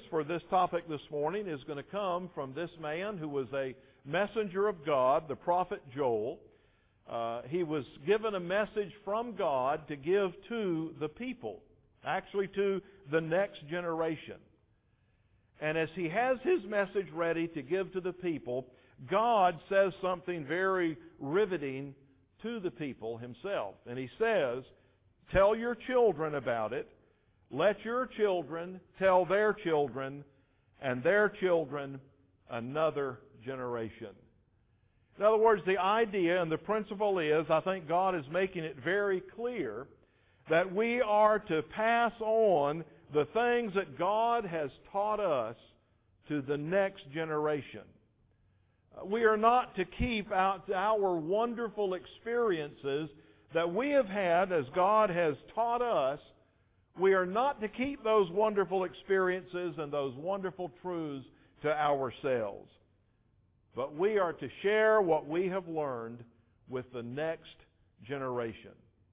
for this topic this morning is going to come from this man who was a messenger of God, the prophet Joel. He was given a message from God to give to the people, actually to the next generation. And as he has his message ready to give to the people, God says something very riveting to the people himself. And he says, tell your children about it. Let your children tell their children, and their children another generation. In other words, the idea and the principle is, I think God is making it very clear that we are to pass on the things that God has taught us to the next generation. We are not to keep out our wonderful experiences that we have had as God has taught us. We are not to keep those wonderful experiences and those wonderful truths to ourselves. But we are to share what we have learned with the next generation.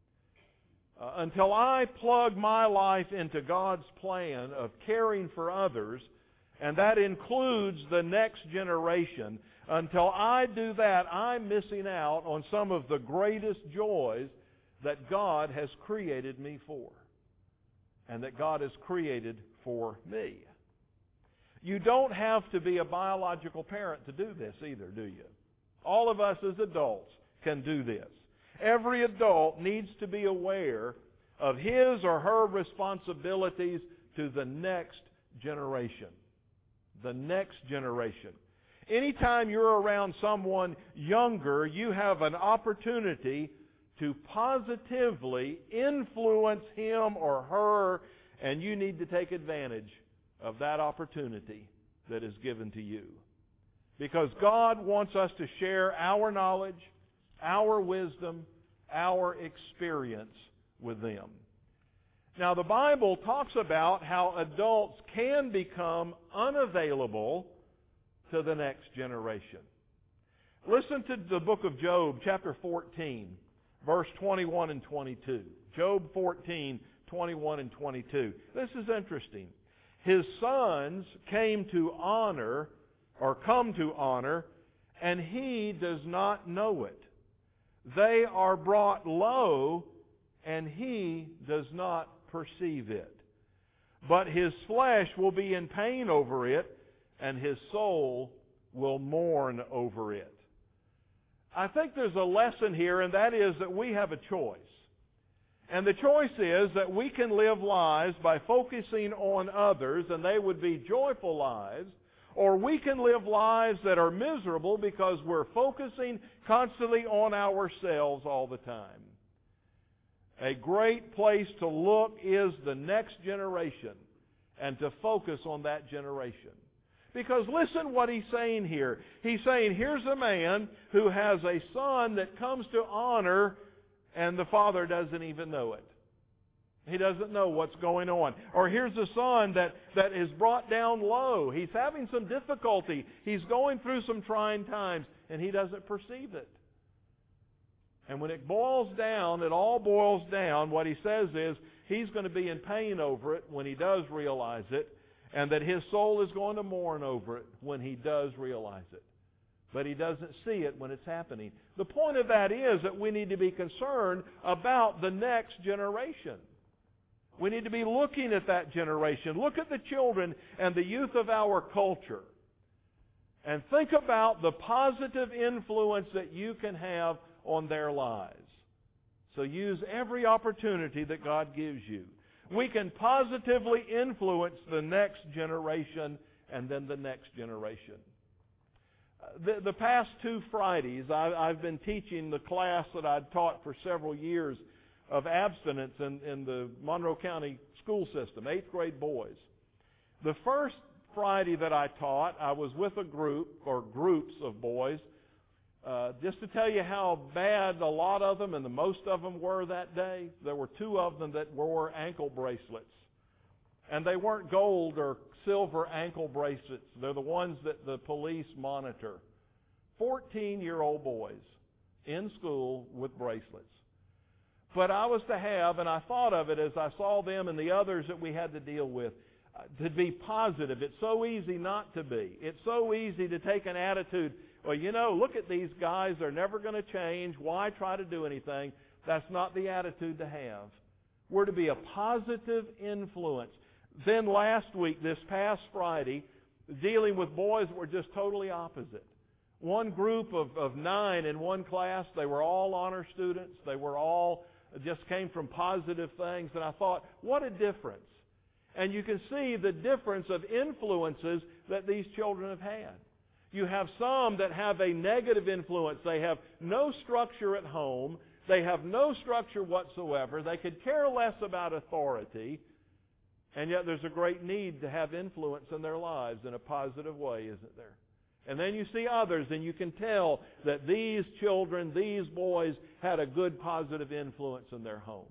Until I plug my life into God's plan of caring for others, and that includes the next generation, until I do that, I'm missing out on some of the greatest joys that God has created me for, and that God has created for me. You don't have to be a biological parent to do this either, do you? All of us as adults can do this. Every adult needs to be aware of his or her responsibilities to the next generation. The next generation. Anytime you're around someone younger, you have an opportunity to positively influence him or her, and you need to take advantage of that opportunity that is given to you. Because God wants us to share our knowledge, our wisdom, our experience with them. Now, the Bible talks about how adults can become unavailable to the next generation. Listen to the book of Job, chapter 14, verse 21 and 22. Job 14, 21 and 22. This is interesting. His sons came to honor, or come to honor, and he does not know it. They are brought low, and he does not perceive it. But his flesh will be in pain over it, and his soul will mourn over it. I think there's a lesson here, and that is that we have a choice. And the choice is that we can live lives by focusing on others, and they would be joyful lives, or we can live lives that are miserable because we're focusing constantly on ourselves all the time. A great place to look is the next generation and to focus on that generation. Because listen what he's saying here. He's saying, here's a man who has a son that comes to honor, and the father doesn't even know it. He doesn't know what's going on. Or here's a son that is brought down low. He's having some difficulty. He's going through some trying times, and he doesn't perceive it. And when it boils down, it all boils down, what he says is, he's going to be in pain over it when he does realize it, and that his soul is going to mourn over it when he does realize it. But he doesn't see it when it's happening. The point of that is that we need to be concerned about the next generation. We need to be looking at that generation. Look at the children and the youth of our culture. And think about the positive influence that you can have on their lives. So use every opportunity that God gives you. We can positively influence the next generation and then the next generation. The past 2 Fridays, I've been teaching the class that I'd taught for several years of abstinence in the Monroe County school system, 8th grade boys. The first Friday that I taught, I was with a group or groups of boys. Just to tell you how bad a lot of them and the most of them were that day, there were 2 of them that wore ankle bracelets. And they weren't gold or silver ankle bracelets. They're the ones that the police monitor. 14-year-old boys in school with bracelets. But I was to have, and I thought of it as I saw them and the others that we had to deal with, to be positive. It's so easy not to be. It's so easy to take an attitude, well, you know, look at these guys. They're never going to change. Why try to do anything? That's not the attitude to have. We're to be a positive influence. Then last week, this past Friday, dealing with boys were just totally opposite. One group of 9 in one class, they were all honor students. They were all just came from positive things. And I thought, what a difference. And you can see the difference of influences that these children have had. You have some that have a negative influence. They have no structure at home. They have no structure whatsoever. They could care less about authority. And yet there's a great need to have influence in their lives in a positive way, isn't there? And then you see others, and you can tell that these children, these boys, had a good positive influence in their homes.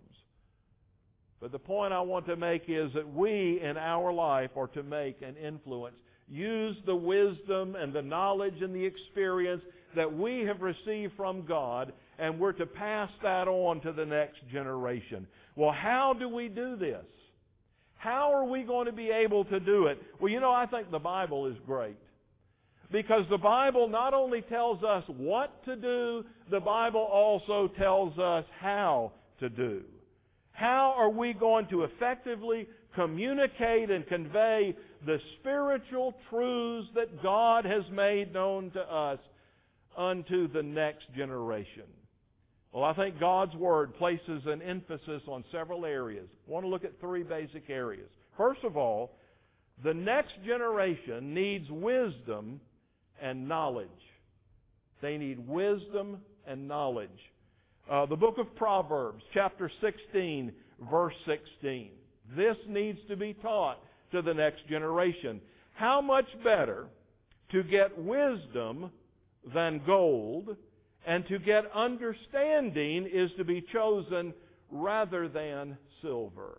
But the point I want to make is that we, in our life, are to make an influence. Use the wisdom and the knowledge and the experience that we have received from God, and we're to pass that on to the next generation. Well, how do we do this? How are we going to be able to do it? Well, you know, I think the Bible is great. Because the Bible not only tells us what to do, the Bible also tells us how to do. How are we going to effectively communicate and convey the spiritual truths that God has made known to us unto the next generation? Well, I think God's Word places an emphasis on several areas. I want to look at 3 basic areas. First of all, the next generation needs wisdom and knowledge. They need wisdom and knowledge. The book of Proverbs, chapter 16, verse 16. This needs to be taught to the next generation. How much better to get wisdom than gold, and to get understanding is to be chosen rather than silver.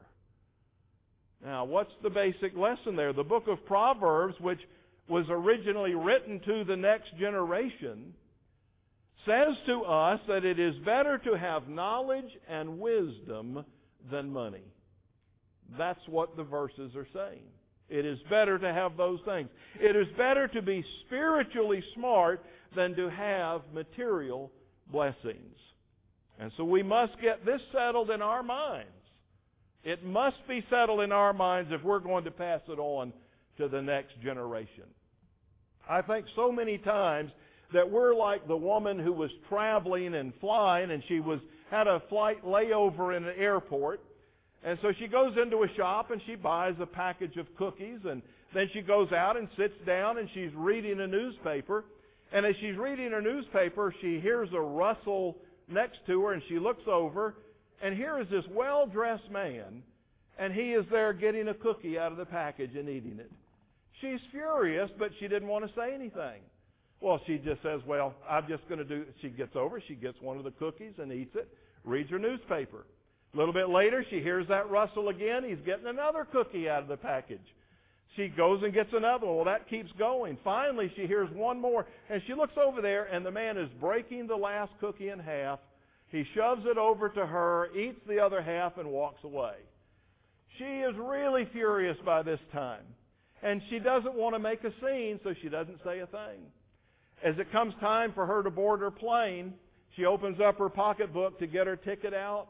Now, what's the basic lesson there? The book of Proverbs, which was originally written to the next generation, says to us that it is better to have knowledge and wisdom than money. That's what the verses are saying. It is better to have those things. It is better to be spiritually smart than to have material blessings. And so we must get this settled in our minds. It must be settled in our minds if we're going to pass it on to the next generation. I think so many times that we're like the woman who was traveling and flying, and she had a flight layover in an airport. And so she goes into a shop and she buys a package of cookies, and then she goes out and sits down and she's reading a newspaper. And as she's reading her newspaper, she hears a rustle next to her, and she looks over, and here is this well-dressed man, and he is there getting a cookie out of the package and eating it. She's furious, but she didn't want to say anything. Well, she just says, well, I'm just going to do... She gets over, she gets one of the cookies and eats it, reads her newspaper. A little bit later, she hears that rustle again. He's getting another cookie out of the package. She goes and gets another one. Well, that keeps going. Finally, she hears one more, and she looks over there, and the man is breaking the last cookie in half. He shoves it over to her, eats the other half, and walks away. She is really furious by this time, and she doesn't want to make a scene, so she doesn't say a thing. As it comes time for her to board her plane, she opens up her pocketbook to get her ticket out.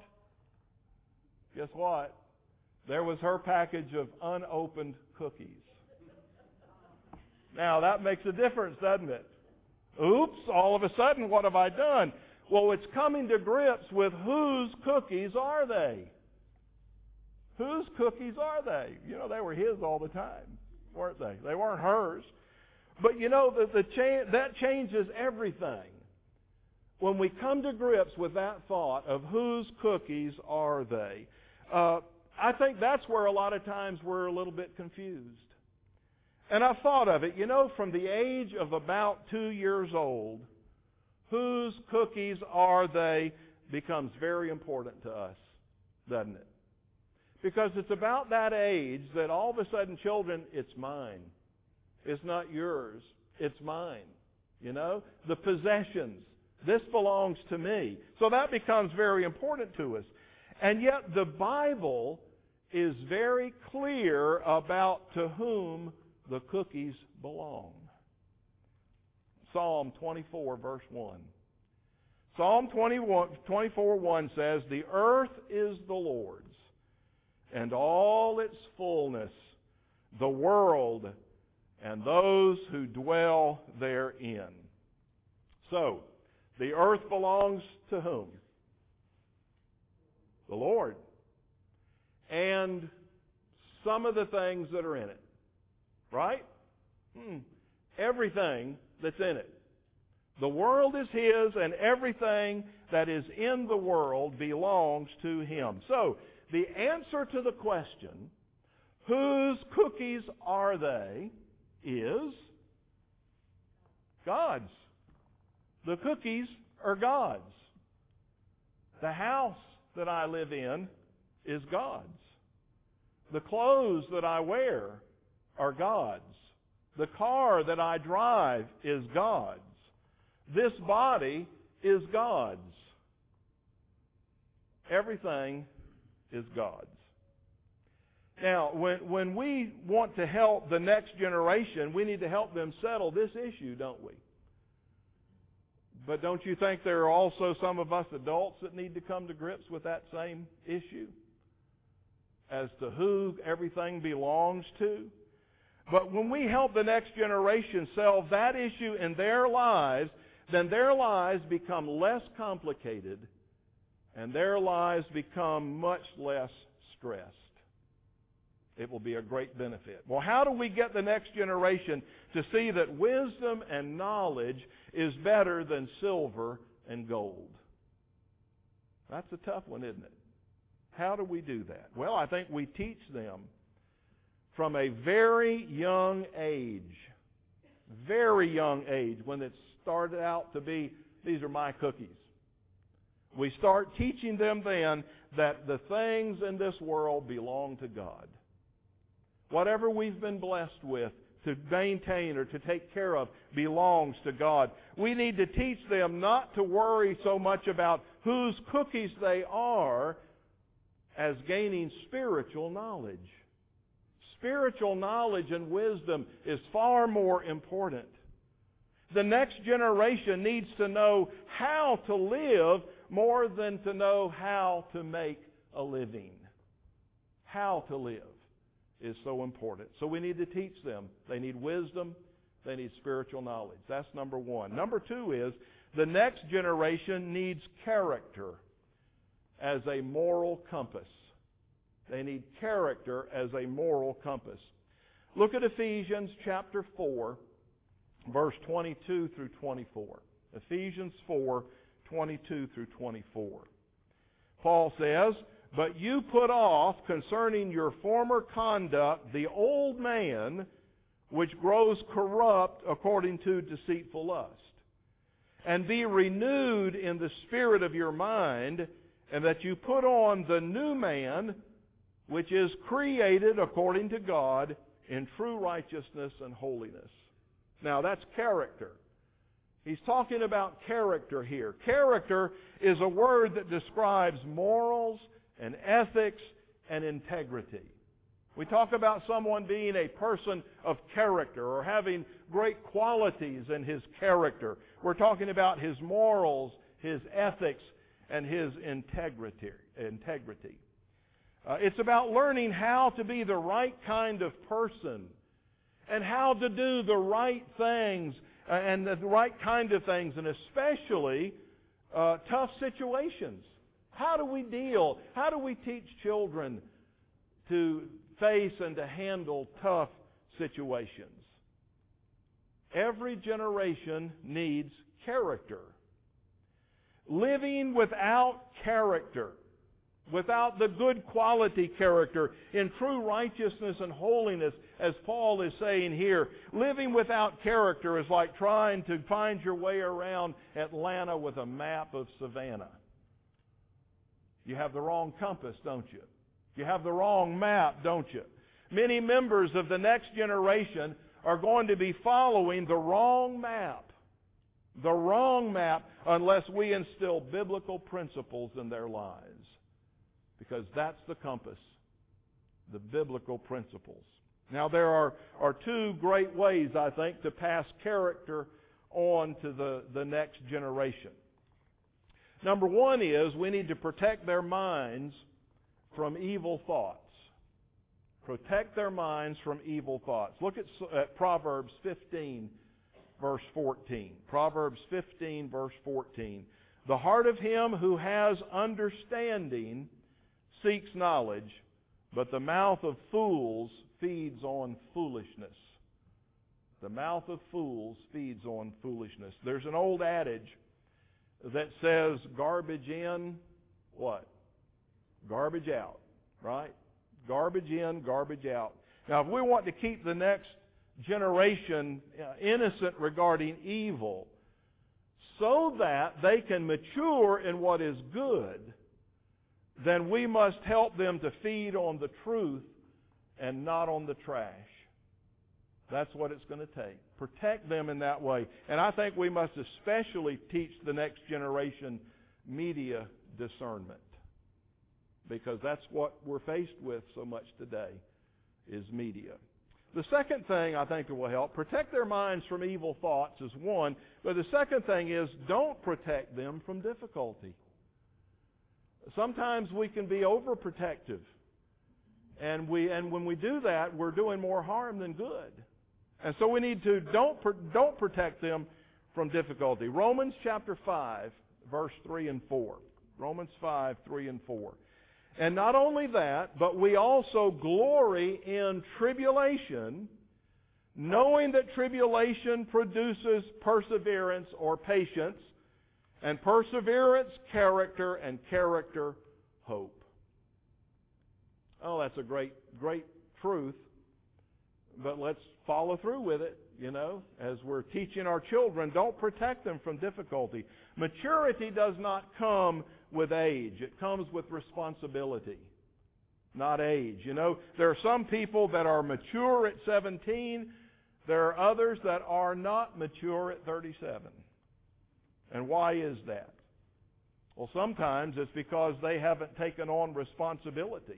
Guess what? There was her package of unopened cookies. Now, that makes a difference, doesn't it? Oops, all of a sudden, what have I done? Well, it's coming to grips with whose cookies are they? Whose cookies are they? You know, they were his all the time, weren't they? They weren't hers. But you know, that changes everything. When we come to grips with that thought of whose cookies are they, I think that's where a lot of times we're a little bit confused. And I've thought of it, you know, from the age of about 2 years old, whose cookies are they becomes very important to us, doesn't it? Because it's about that age that all of a sudden children, it's mine. It's not yours. It's mine. You know? The possessions. This belongs to me. So that becomes very important to us. And yet the Bible is very clear about to whom the cookies belong. Psalm 24, verse 1. Psalm 24:1 says, "The earth is the Lord's, and all its fullness, the world, and those who dwell therein." So, the earth belongs to whom? The Lord. And some of the things that are in it. Right? Everything that's in it. The world is His, and everything that is in the world belongs to Him. So, the answer to the question, whose cookies are they, is God's. The cookies are God's. The house that I live in is God's. The clothes that I wear are God's. The car that I drive is God's. This body is God's. Everything is God's. Now, when we want to help the next generation, we need to help them settle this issue, don't we? But don't you think there are also some of us adults that need to come to grips with that same issue? As to who everything belongs to? But when we help the next generation solve that issue in their lives, then their lives become less complicated and their lives become much less stressed. It will be a great benefit. Well, how do we get the next generation to see that wisdom and knowledge is better than silver and gold? That's a tough one, isn't it? How do we do that? Well, I think we teach them from a very young age, when it started out to be, these are my cookies. We start teaching them then that the things in this world belong to God. Whatever we've been blessed with to maintain or to take care of belongs to God. We need to teach them not to worry so much about whose cookies they are as gaining spiritual knowledge. Spiritual knowledge and wisdom is far more important. The next generation needs to know how to live more than to know how to make a living. How to live is so important. So we need to teach them. They need wisdom. They need spiritual knowledge. That's number one. Number two is the next generation needs character as a moral compass. They need character as a moral compass. Look at Ephesians chapter 4, verse 22 through 24. Ephesians 4, 22 through 24. Paul says, "But you put off concerning your former conduct the old man, which grows corrupt according to deceitful lust. And be renewed in the spirit of your mind, and that you put on the new man, which is created according to God in true righteousness and holiness." Now that's character. He's talking about character here. Character is a word that describes morals and ethics and integrity. We talk about someone being a person of character or having great qualities in his character. We're talking about his morals, his ethics, and his integrity. It's about learning how to be the right kind of person and how to do the right things and the right kind of things, and especially tough situations. How do we deal? How do we teach children to face and to handle tough situations? Every generation needs character. Living without character, without the good quality character in true righteousness and holiness, as Paul is saying here, living without character is like trying to find your way around Atlanta with a map of Savannah. You have the wrong compass, don't you? You have the wrong map, don't you? Many members of the next generation are going to be following the wrong map. The wrong map unless we instill biblical principles in their lives. Because that's the compass. the biblical principles. Now there are two great ways, I think, to pass character on to the next generation. Number one is we need to protect their minds from evil thoughts. Protect their minds from evil thoughts. Look at Proverbs 15, verse 14. Proverbs 15, verse 14. The heart of him who has understanding seeks knowledge, but the mouth of fools feeds on foolishness. The mouth of fools feeds on foolishness. There's an old adage that says garbage in, what? Garbage out, right? Garbage in, garbage out. Now, if we want to keep the next generation innocent regarding evil, so that they can mature in what is good, then we must help them to feed on the truth and not on the trash. That's what it's going to take. Protect them in that way. And I think we must especially teach the next generation media discernment, because that's what we're faced with so much today, is media. The second thing I think that will help, protect their minds from evil thoughts is one, but the second thing is don't protect them from difficulty. Sometimes we can be overprotective. And when we do that, we're doing more harm than good. And so we need to don't protect them from difficulty. Romans chapter 5, verse 3 and 4. Romans 5, 3 and 4. And not only that, but we also glory in tribulation, knowing that tribulation produces perseverance or patience, and perseverance, character, and character, hope. Oh, that's a great truth. But let's follow through with it, as we're teaching our children. Don't protect them from difficulty. Maturity does not come with age. It comes with responsibility, not age. There are some people that are mature at 17. There are others that are not mature at 37. And why is that? Well, sometimes it's because they haven't taken on responsibility.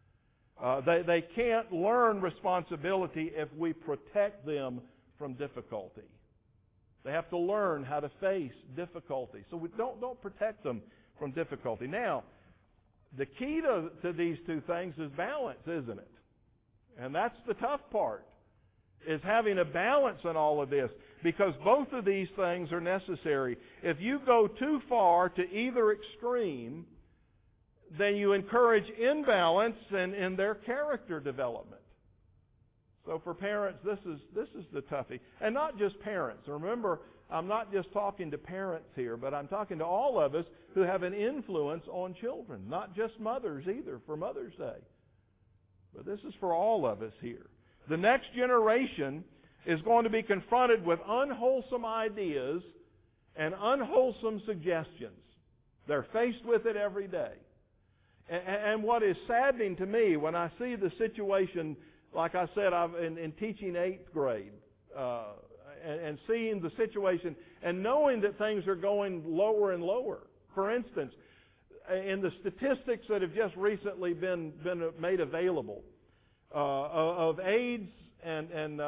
They can't learn responsibility if we protect them from difficulty. They have to learn how to face difficulty. So we don't protect them from difficulty. Now, the key to these two things is balance, isn't it? And that's the tough part, is having a balance in all of this, because both of these things are necessary. If you go too far to either extreme, then you encourage imbalance in their character development. So for parents, this is the toughie. And not just parents. Remember, I'm not just talking to parents here, but I'm talking to all of us who have an influence on children. Not just mothers either, for Mother's Day. But this is for all of us here. The next generation is going to be confronted with unwholesome ideas and unwholesome suggestions. They're faced with it every day. And what is saddening to me when I see the situation, like I said, in teaching 8th grade, and seeing the situation and knowing that things are going lower and lower. For instance, in the statistics that have just recently been made available of AIDS and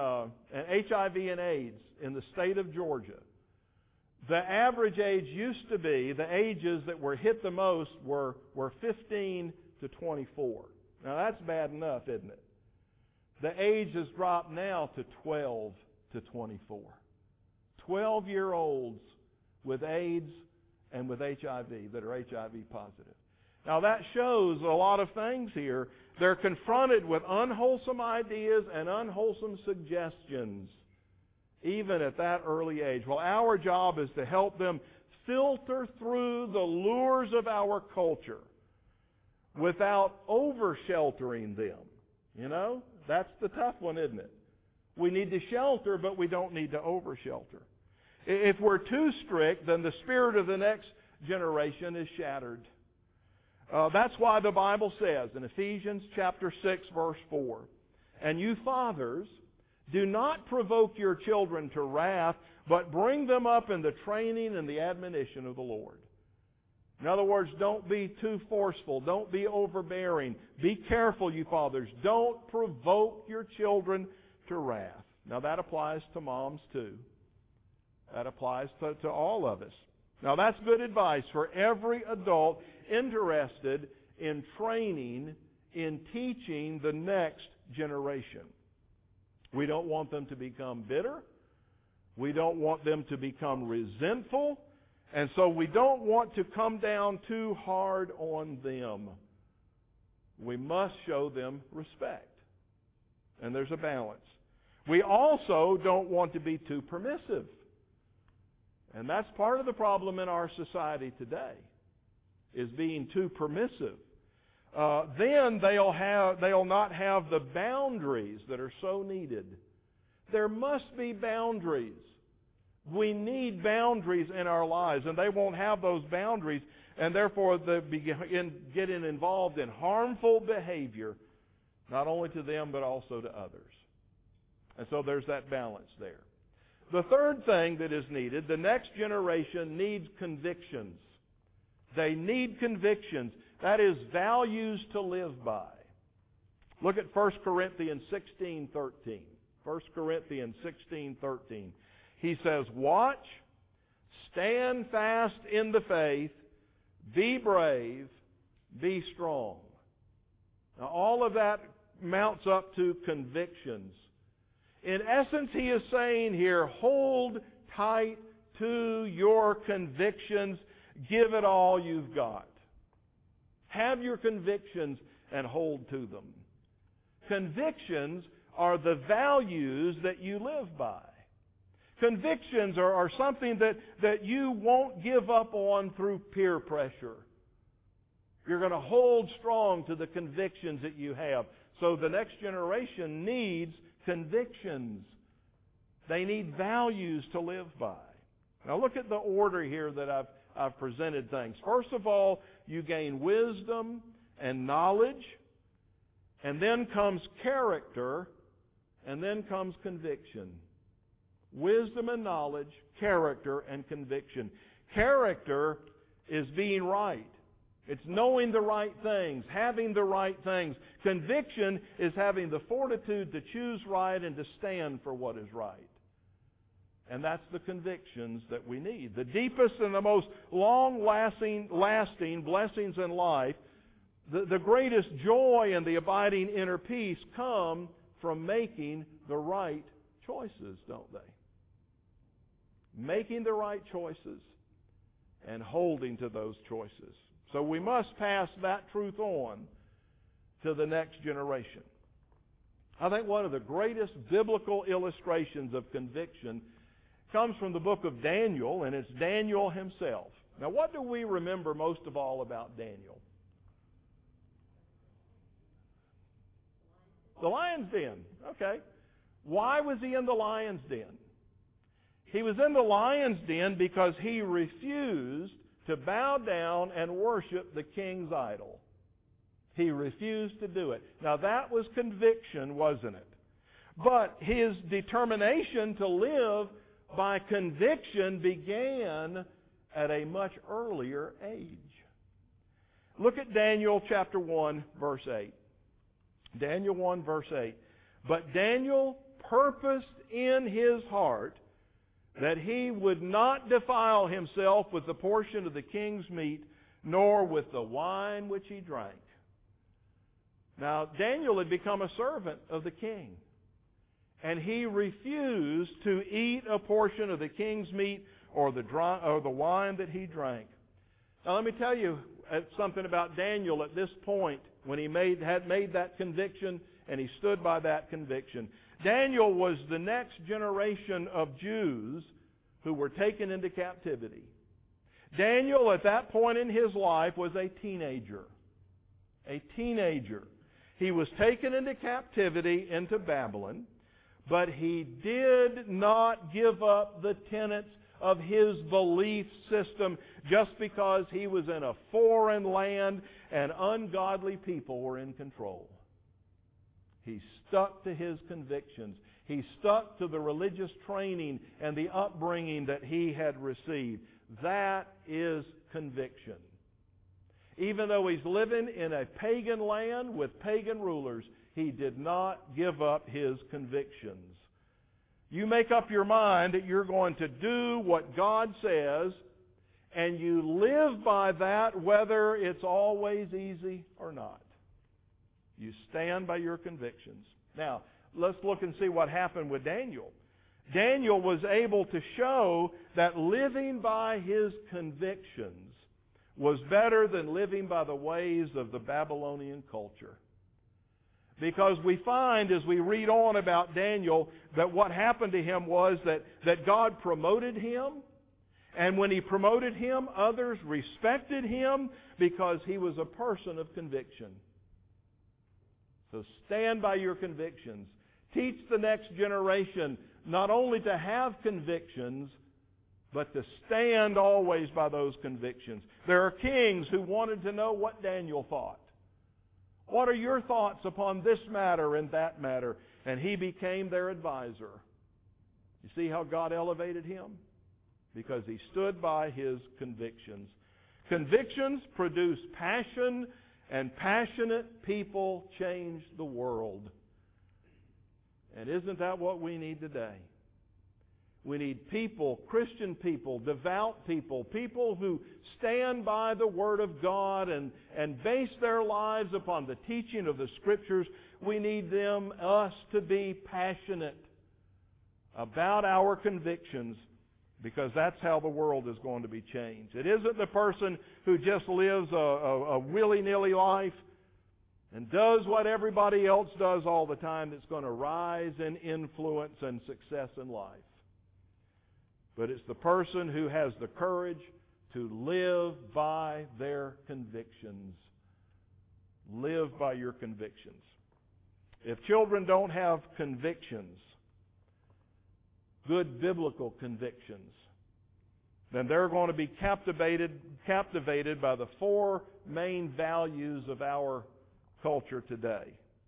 HIV and AIDS in the state of Georgia, the average age used to be, the ages that were hit the most were 15 to 24. Now that's bad enough, isn't it? The age has dropped now to 12 to 24. 12-year-olds with AIDS and with HIV, that are HIV positive. Now that shows a lot of things here. They're confronted with unwholesome ideas and unwholesome suggestions, even at that early age. Well, our job is to help them filter through the lures of our culture without over-sheltering them. That's the tough one, isn't it? We need to shelter, but we don't need to over-shelter. If we're too strict, then the spirit of the next generation is shattered. That's why the Bible says in Ephesians chapter 6, verse 4, "And you fathers, do not provoke your children to wrath, but bring them up in the training and the admonition of the Lord." In other words, don't be too forceful. Don't be overbearing. Be careful, you fathers. Don't provoke your children to wrath. Now that applies to moms too. That applies to all of us. Now that's good advice for every adult interested in training, in teaching the next generation. We don't want them to become bitter. We don't want them to become resentful. And so we don't want to come down too hard on them. We must show them respect. And there's a balance. We also don't want to be too permissive. And that's part of the problem in our society today, is being too permissive. Then they'll not have the boundaries that are so needed. There must be boundaries. We need boundaries in our lives, and they won't have those boundaries, and therefore they begin getting involved in harmful behavior, not only to them but also to others. And so there's that balance there. The third thing that is needed, the next generation needs convictions. They need convictions. That is, values to live by. Look at 1 Corinthians 16:13. 1 Corinthians 16:13. He says, "Watch, stand fast in the faith, be brave, be strong." Now all of that mounts up to convictions. In essence, he is saying here, hold tight to your convictions. Give it all you've got. Have your convictions and hold to them. Convictions are the values that you live by. Convictions are something that you won't give up on through peer pressure. You're going to hold strong to the convictions that you have. So the next generation needs convictions. They need values to live by. Now look at the order here that I've presented things. First of all, you gain wisdom and knowledge, and then comes character, and then comes conviction. Wisdom and knowledge, character, and conviction. Character is being right. It's knowing the right things, having the right things. Conviction is having the fortitude to choose right and to stand for what is right. And that's the convictions that we need. The deepest and the most long-lasting blessings in life, the greatest joy and the abiding inner peace come from making the right choices, don't they? Making the right choices and holding to those choices. So we must pass that truth on to the next generation. I think one of the greatest biblical illustrations of conviction comes from the book of Daniel, and it's Daniel himself. Now, what do we remember most of all about Daniel? The lion's den. Okay. Why was he in the lion's den? He was in the lion's den because he refused to bow down and worship the king's idol. He refused to do it. Now that was conviction, wasn't it? But his determination to live by conviction began at a much earlier age. Look at Daniel chapter 1, verse 8. Daniel 1, verse 8. But Daniel purposed in his heart that he would not defile himself with the portion of the king's meat, nor with the wine which he drank. Now, Daniel had become a servant of the king, and he refused to eat a portion of the king's meat or the wine that he drank. Now, let me tell you something about Daniel at this point when he had made that conviction, and he stood by that conviction. Daniel was the next generation of Jews who were taken into captivity. Daniel, at that point in his life, was a teenager. A teenager. He was taken into captivity into Babylon, but he did not give up the tenets of his belief system just because he was in a foreign land and ungodly people were in control. He stuck to his convictions. He stuck to the religious training and the upbringing that he had received. That is conviction. Even though he's living in a pagan land with pagan rulers, he did not give up his convictions. You make up your mind that you're going to do what God says, and you live by that whether it's always easy or not. You stand by your convictions. Now, let's look and see what happened with Daniel. Daniel was able to show that living by his convictions was better than living by the ways of the Babylonian culture. Because we find as we read on about Daniel that what happened to him was that God promoted him. And when He promoted him, others respected him because he was a person of conviction. So stand by your convictions. Teach the next generation not only to have convictions, but to stand always by those convictions. There are kings who wanted to know what Daniel thought. What are your thoughts upon this matter and that matter? And he became their advisor. You see how God elevated him? Because he stood by his convictions. Convictions produce passion, and passionate people change the world. And isn't that what we need today? We need people, Christian people, devout people, people who stand by the Word of God and base their lives upon the teaching of the Scriptures. We need us to be passionate about our convictions, because that's how the world is going to be changed. It isn't the person who just lives a willy-nilly life and does what everybody else does all the time that's going to rise in influence and success in life. But it's the person who has the courage to live by their convictions. Live by your convictions. If children don't have convictions, good biblical convictions, then they're going to be captivated by the four main values of our culture today.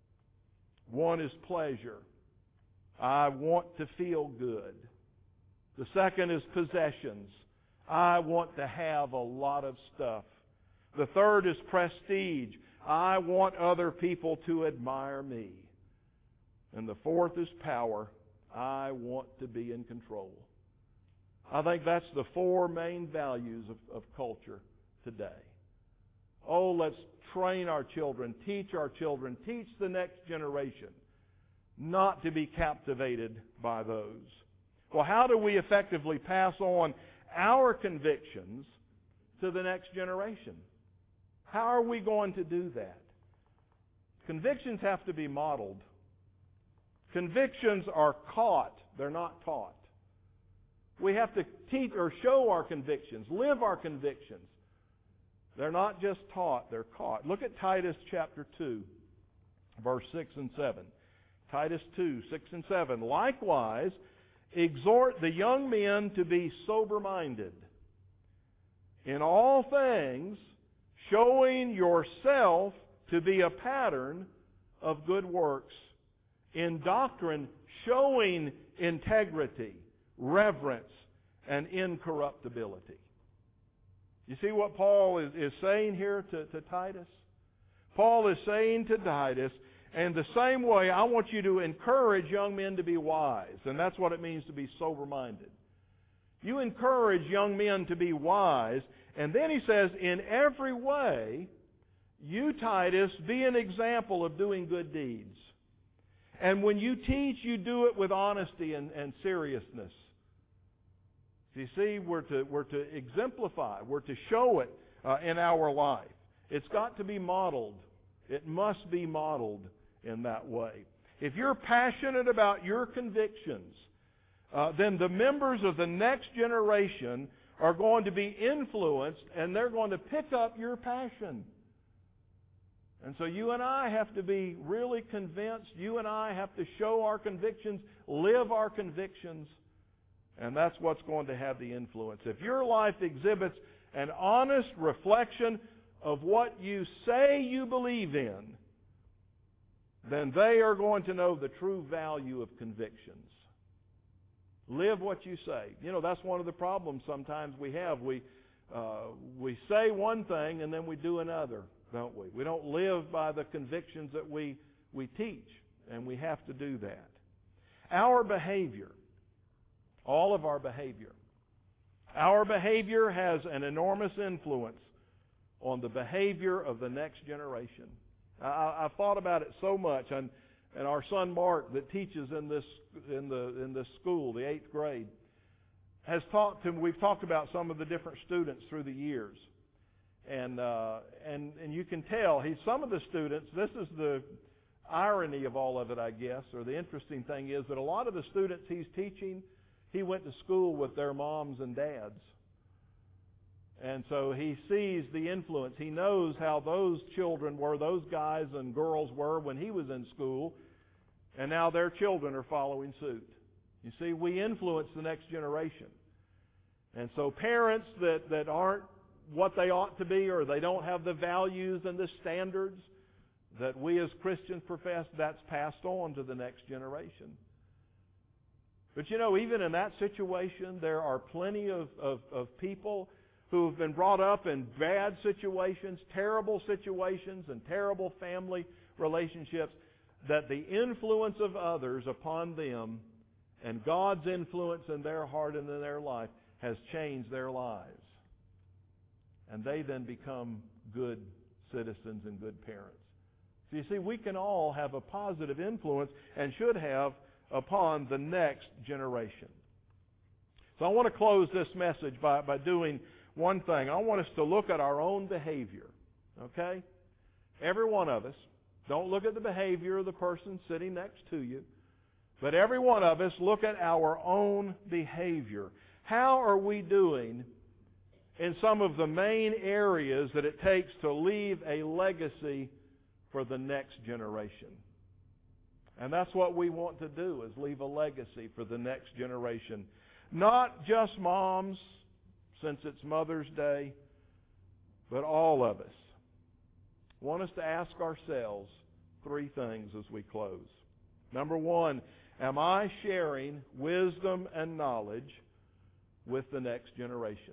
One is pleasure. I want to feel good. The second is possessions. I want to have a lot of stuff. The third is prestige. I want other people to admire me. And the fourth is power. I want to be in control. I think that's the four main values of culture today. Oh, let's train our children, teach the next generation not to be captivated by those. Well, how do we effectively pass on our convictions to the next generation? How are we going to do that? Convictions have to be modeled. Convictions are caught. They're not taught. We have to teach or show our convictions, live our convictions. They're not just taught, they're caught. Look at Titus chapter 2, verse 6 and 7. Titus 2, 6 and 7. Likewise, exhort the young men to be sober-minded, in all things showing yourself to be a pattern of good works, in doctrine showing integrity, reverence, and incorruptibility. You see what Paul is saying here to Titus? Paul is saying to Titus, and the same way, I want you to encourage young men to be wise. And that's what it means to be sober-minded. You encourage young men to be wise. And then he says, in every way, you, Titus, be an example of doing good deeds. And when you teach, you do it with honesty and seriousness. You see, we're to exemplify. We're to show it in our life. It's got to be modeled. It must be modeled in that way. If you're passionate about your convictions, then the members of the next generation are going to be influenced, and they're going to pick up your passion. And so you and I have to be really convinced. You and I have to show our convictions, live our convictions, and that's what's going to have the influence. If your life exhibits an honest reflection of what you say you believe in, then they are going to know the true value of convictions. Live what you say. You know, that's one of the problems sometimes we have. We we say one thing and then we do another, don't we? We don't live by the convictions that we teach, and we have to do that. Our behavior, all of our behavior has an enormous influence on the behavior of the next generation. I've thought about it so much, and our son Mark, that teaches in this school, the 8th grade, has we've talked about some of the different students through the years, and you can tell some of the students. This is the irony of all of it, I guess, or the interesting thing is that a lot of the students he's teaching, he went to school with their moms and dads. And so he sees the influence. He knows how those children were, those guys and girls were when he was in school, and now their children are following suit. You see, we influence the next generation. And so parents that aren't what they ought to be, or they don't have the values and the standards that we as Christians profess, that's passed on to the next generation. But you know, even in that situation, there are plenty of people who have been brought up in bad situations, terrible situations, and terrible family relationships, that the influence of others upon them and God's influence in their heart and in their life has changed their lives. And they then become good citizens and good parents. So you see, we can all have a positive influence, and should have, upon the next generation. So I want to close this message by doing one thing. I want us to look at our own behavior. Okay? Every one of us. Don't look at the behavior of the person sitting next to you. But every one of us look at our own behavior. How are we doing in some of the main areas that it takes to leave a legacy for the next generation? And that's what we want to do, is leave a legacy for the next generation. Not just moms, since it's Mother's Day, but all of us. I want us to ask ourselves 3 things as we close. Number 1, am I sharing wisdom and knowledge with the next generation?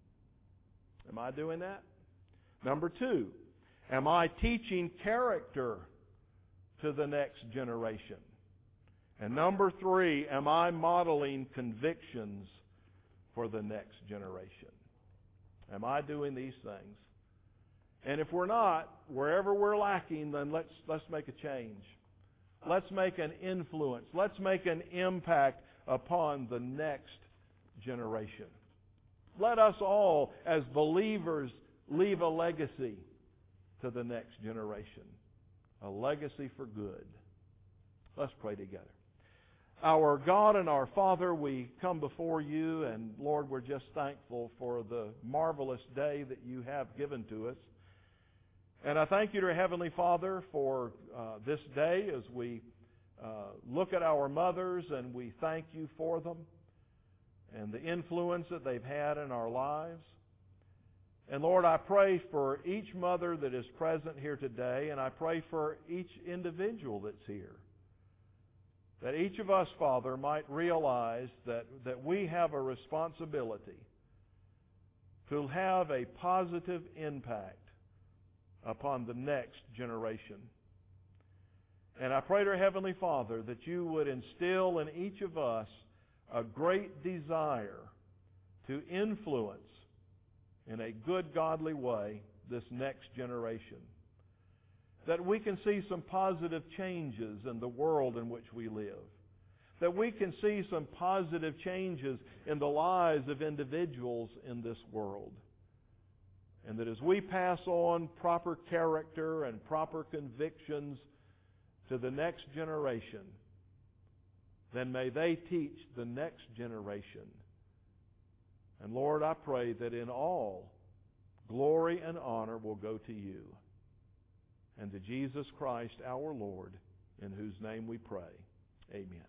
Am I doing that? Number 2, am I teaching character to the next generation? And number 3, am I modeling convictions for the next generation? Am I doing these things? And if we're not, wherever we're lacking, then let's make a change. Let's make an influence. Let's make an impact upon the next generation. Let us all, as believers, leave a legacy to the next generation. A legacy for good. Let's pray together. Our God and our Father, we come before you, and Lord, we're just thankful for the marvelous day that you have given to us. And I thank you, dear Heavenly Father, for this day as we look at our mothers, and we thank you for them and the influence that they've had in our lives. And Lord, I pray for each mother that is present here today, and I pray for each individual that's here. That each of us, Father, might realize that we have a responsibility to have a positive impact upon the next generation. And I pray, dear Heavenly Father, that you would instill in each of us a great desire to influence in a good, godly way this next generation. That we can see some positive changes in the world in which we live. That we can see some positive changes in the lives of individuals in this world. And that as we pass on proper character and proper convictions to the next generation, then may they teach the next generation. And Lord, I pray that in all, glory and honor will go to you. And to Jesus Christ our Lord, in whose name we pray. Amen.